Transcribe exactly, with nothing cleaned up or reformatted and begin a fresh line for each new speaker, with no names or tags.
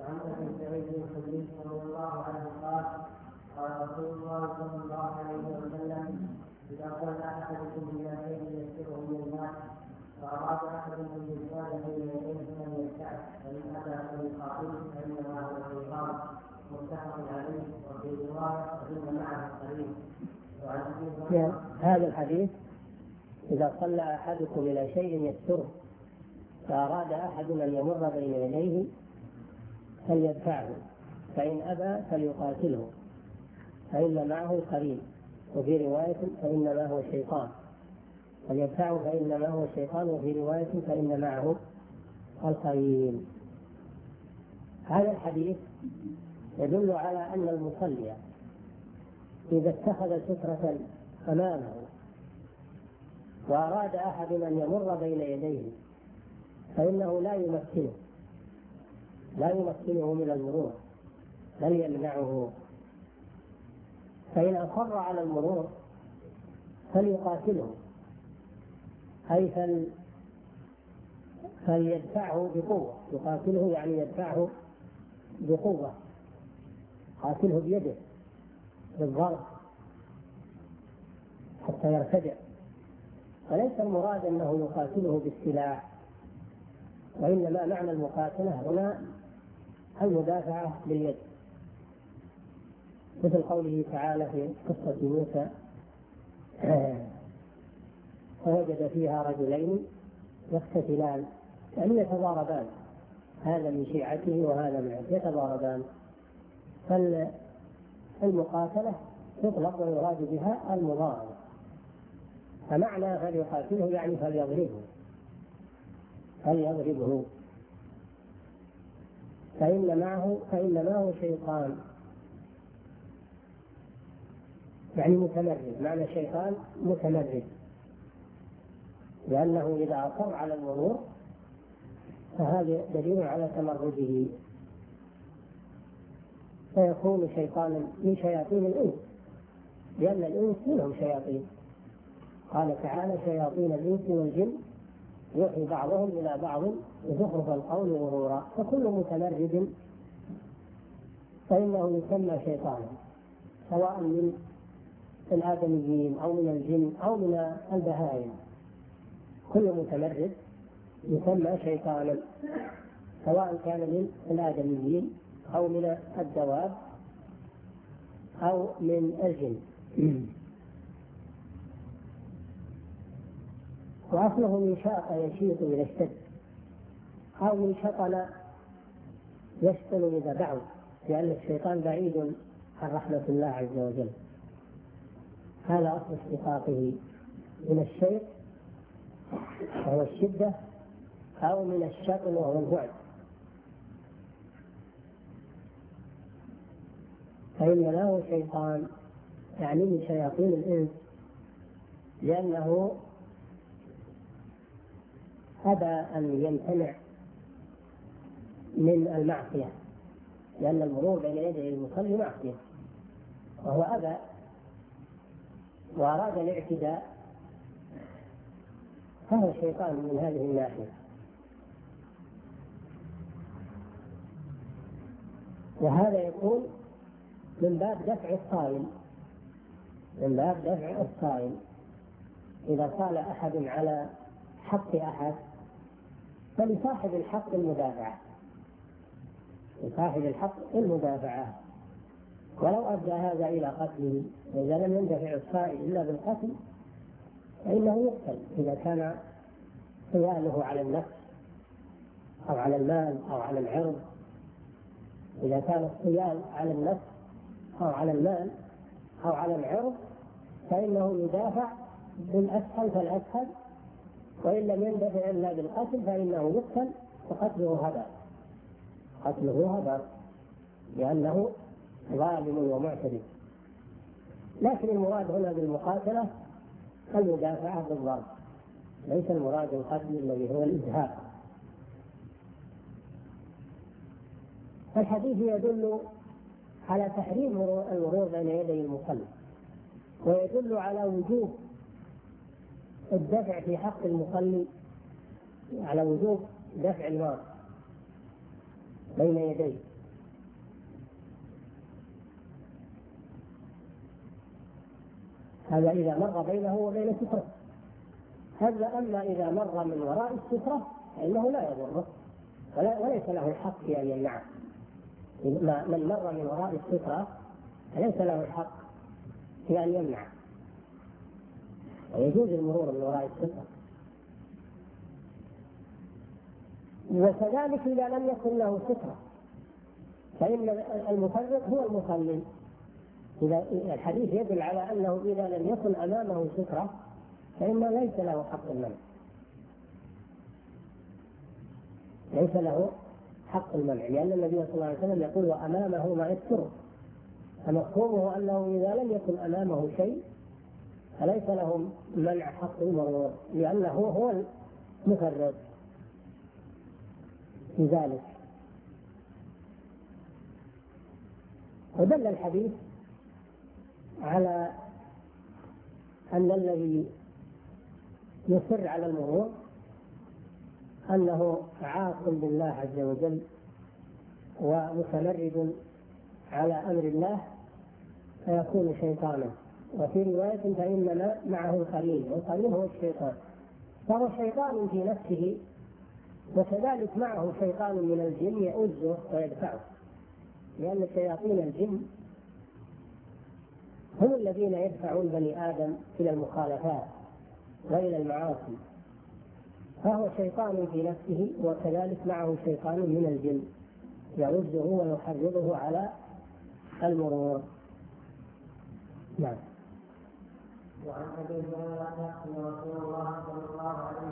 عن ابي سعيد الخدري رضي الله عنه قال قال رسول الله صلى الله عليه وسلم اذا قال احدكم الى شيء يسره من الناس فاراد احدكم بالصالح بين يديه فلم يدفعه فان ابى فليقاتله فانما هو شيطان متفق عليه وفي روايه فان معه قريب.
هذا الحديث إذا صلى أحدكم إلى شيء يستره فأراد أحد أن يمر بين يديه فليدفعه فإن أبى فليقاتله فإن معه قرين، وفي رواية فإنما هو شيطان. فليدفعه فإنما هو شيطان، وفي رواية فإن معه القرين. هذا الحديث يدل على أن المصلي إذا اتخذ سترة أمامه وأراد أحد أن يمر بين يديه فإنه لا يمكنه لا يمكنه من المرور بل يمنعه، فإن أصر على المرور فليقاتله أي فل فليدفعه بقوة. يقاتله يعني يدفعه بقوة، قاتله بيده بالضرب حتى يرتدع. وليس المراد أنه يقاتله بالسلاح، وإنما معنى المقاتلة هنا المدافعة باليد، مثل قوله تعالى في قصة موسى فوجد فيها رجلين يقتتلان يعني يتضاربان، هذا من شيعته وهذا من عدته يتضاربان. فالمقاتلة تطلق ويراد بها المضاربة، فمعنى فليقاتله يعني فليضربه فليضربه فإن معه فإن معه شيطان يعني متمرد. معنى شيطان متمرد، لأنه إذا أصر على المرور فهذا دليل على تمرده، فيكون شيطانا من شياطين الإنس، لأن الإنس منهم شياطين. قال تعالى شياطين الإنس والجن يوحي بعضهم إلى بعض زخرف القول غرورا. فكل متمرد فإنه يسمى شيطانا، سواء من الآدميين أو من الجن أو من البهائم. كل متمرد يسمى شيطانا، سواء كان من الآدميين أو من الدواب أو من الجن. وأصله من شاق يشيط إلى الشد، أو من شطن يشطن إذا بعد، لأن الشيطان بعيد عن رحمة الله عز وجل. هذا أصل اشتقاقه من الشيط وهو الشدة، أو من الشطن وهو البعد. فإن له شيطان يعني من شياطين الإنس، لأنه أبى أن يمتنع من المعصية، لأن المرور بين يدي المصلي معصية، وهو أبى وأراد الاعتداء، فهو شيطان من هذه الناحية. وهذا يكون من باب دفع الصائل من باب دفع الصائل إذا صال أحد على حق أحد فلصاحب الحق المدافعة لصاحب الحق المدافعة ولو أدى هذا إلى قتله. وإذا لم يندفع الصائل إلا بالقتل فإنه يقتل إذا كان صيانه على النفس أو على المال أو على العرض. إذا كان الصيان على النفس أو على المال أو على العرض فإنه يدافع بالأسهل فالأسهل، وإن لم يندفع إلا بالقتل فإنه يقتل، وقتله هدر قتله هدر لأنه ظالم ومعتدي. لكن المراد هنا بالمقاتلة المدافعة بالضرب، ليس المراد القتل الذي هو الإزهاق. الحديث يدل على تحريم المرور بين يدي المصلي، ويدل على وجوب الدفع في حق المصلي، على وجوب دفع المار بين يديه هذا إذا مر بينه وبين سترة. هذا أما إذا مر من وراء السترة فإنه لا يضره وليس له الحق في أن يمنعه. من مر من وراء السترة فليس له الحق في أن يمنع، ويجوز المرور من وراء السترة. وكذلك إذا لم يكن له سترة فإن المفرط هو المصلي. إذا الحديث يدل على أنه إذا لم يكن أمامه سترة فإنه ليس له حق المنع، ليس له حق المنع، لأن النبي صلى الله عليه وسلم يقول وأمامه ما يستر، فمفهومه أنه إذا لم يكن أمامه شيء فليس له منع حق المرور، لأنه هو المفرط في ذلك. ودل الحديث على أن الذي يصر على المرور أنه عاص بالله عز وجل ومتمرد على أمر الله فيكون شيطانا. وفي رواية فإنما معه قرين، والقرين هو الشيطان، فهو شيطان في نفسه، وكذلك معه شيطان من الجن يؤذه ويدفعه، لأن شياطين الجن هم الذين يدفعون بني آدم إلى المخالفات وإلى المعاصي. فهو شيطان في نفسه وكذلك معه شيطان من الجن يعزه ويحرضه على المرور. نعم.
وعن ابي هريره ان رسول الله صلى الله عليه